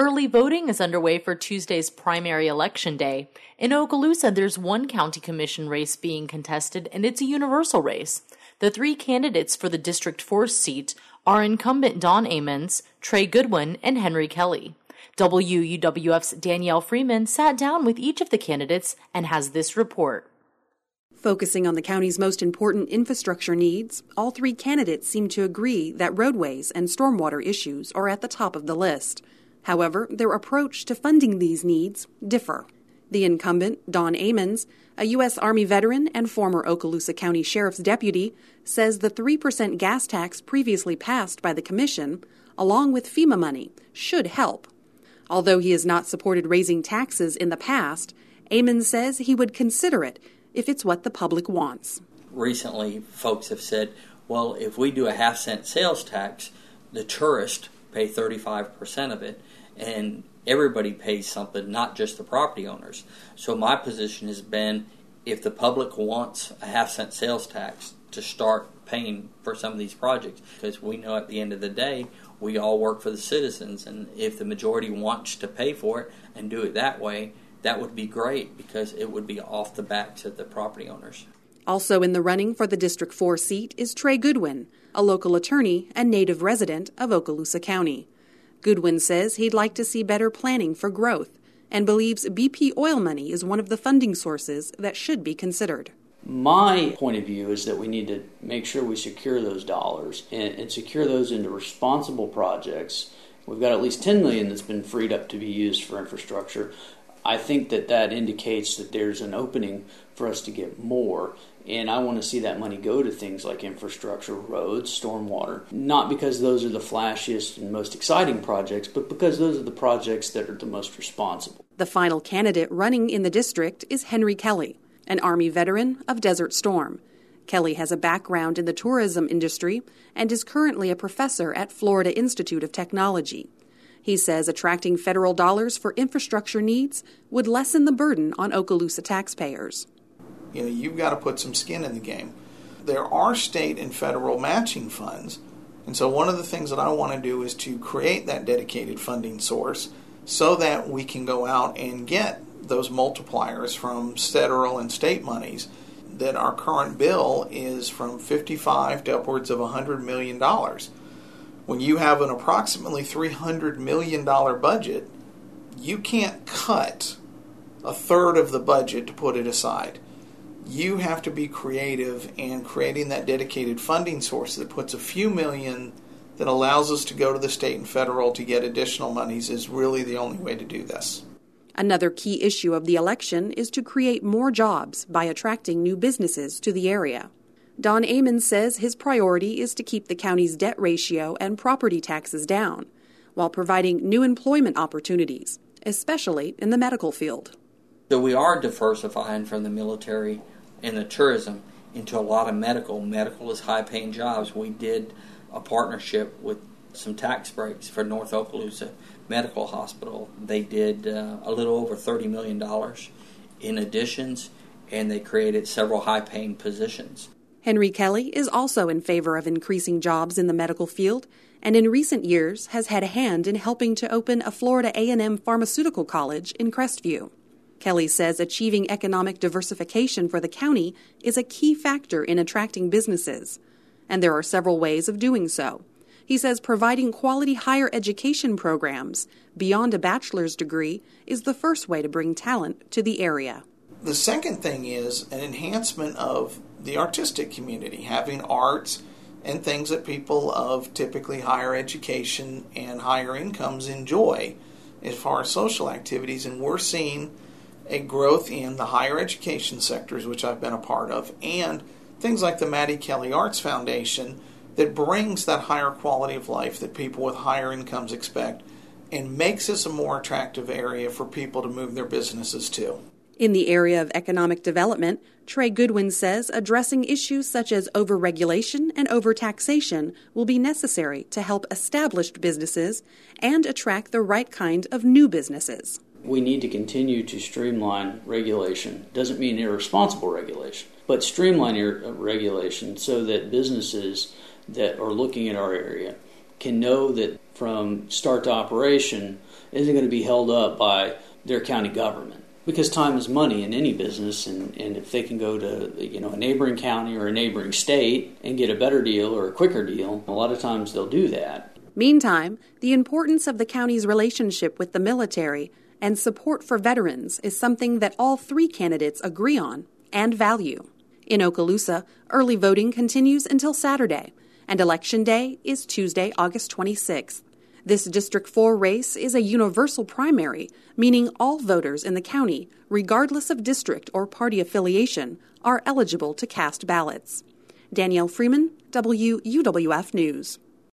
Early voting is underway for Tuesday's primary election day. In Okaloosa, there's one county commission race being contested, and it's a universal race. The three candidates for the District 4 seat are incumbent Don Amons, Trey Goodwin, and Henry Kelly. WUWF's Danielle Freeman sat down with each of the candidates and has this report. Focusing on the county's most important infrastructure needs, all three candidates seem to agree that roadways and stormwater issues are at the top of the list. However, their approach to funding these needs differ. The incumbent, Don Amons, a U.S. Army veteran and former Okaloosa County Sheriff's deputy, says the 3% gas tax previously passed by the commission, along with FEMA money, should help. Although he has not supported raising taxes in the past, Amons says he would consider it if it's what the public wants. Recently, folks have said, well, if we do a half-cent sales tax, the tourists pay 35% of it, and everybody pays something, not just the property owners. So my position has been, if the public wants a half-cent sales tax, to start paying for some of these projects, because we know at the end of the day, we all work for the citizens, and if the majority wants to pay for it and do it that way, that would be great, because it would be off the backs of the property owners. Also in the running for the District 4 seat is Trey Goodwin, a local attorney and native resident of Okaloosa County. Goodwin says he'd like to see better planning for growth and believes BP oil money is one of the funding sources that should be considered. My point of view is that we need to make sure we secure those dollars and secure those into responsible projects. We've got at least $10 million that's been freed up to be used for infrastructure. I think that indicates that there's an opening for us to get more, and I want to see that money go to things like infrastructure, roads, stormwater, not because those are the flashiest and most exciting projects, but because those are the projects that are the most responsible. The final candidate running in the district is Henry Kelly, an Army veteran of Desert Storm. Kelly has a background in the tourism industry and is currently a professor at Florida Institute of Technology. He says attracting federal dollars for infrastructure needs would lessen the burden on Okaloosa taxpayers. You've got to put some skin in the game. There are state and federal matching funds, and so one of the things that I want to do is to create that dedicated funding source so that we can go out and get those multipliers from federal and state monies. That our current bill is from $55 to upwards of $100 million. When you have an approximately $300 million budget, you can't cut a third of the budget to put it aside. You have to be creative, and creating that dedicated funding source that puts a few million that allows us to go to the state and federal to get additional monies is really the only way to do this. Another key issue of the election is to create more jobs by attracting new businesses to the area. Don Amons says his priority is to keep the county's debt ratio and property taxes down, while providing new employment opportunities, especially in the medical field. So we are diversifying from the military and the tourism into a lot of medical. Medical is high-paying jobs. We did a partnership with some tax breaks for North Okaloosa Medical Hospital. They did a little over $30 million in additions, and they created several high-paying positions. Henry Kelly is also in favor of increasing jobs in the medical field, and in recent years has had a hand in helping to open a Florida A&M Pharmaceutical College in Crestview. Kelly says achieving economic diversification for the county is a key factor in attracting businesses, and there are several ways of doing so. He says providing quality higher education programs beyond a bachelor's degree is the first way to bring talent to the area. The second thing is an enhancement of the artistic community, having arts and things that people of typically higher education and higher incomes enjoy as far as social activities. And we're seeing a growth in the higher education sectors, which I've been a part of, and things like the Maddie Kelly Arts Foundation that brings that higher quality of life that people with higher incomes expect and makes this a more attractive area for people to move their businesses to. In the area of economic development, Trey Goodwin says addressing issues such as overregulation and overtaxation will be necessary to help established businesses and attract the right kind of new businesses. We need to continue to streamline regulation. Doesn't mean irresponsible regulation, but streamline regulation so that businesses that are looking at our area can know that from start to operation isn't going to be held up by their county government. Because time is money in any business, and if they can go to a neighboring county or a neighboring state and get a better deal or a quicker deal, a lot of times they'll do that. Meantime, the importance of the county's relationship with the military and support for veterans is something that all three candidates agree on and value. In Okaloosa, early voting continues until Saturday, and Election Day is Tuesday, August 26th. This District 4 race is a universal primary, meaning all voters in the county, regardless of district or party affiliation, are eligible to cast ballots. Danielle Freeman, WUWF News.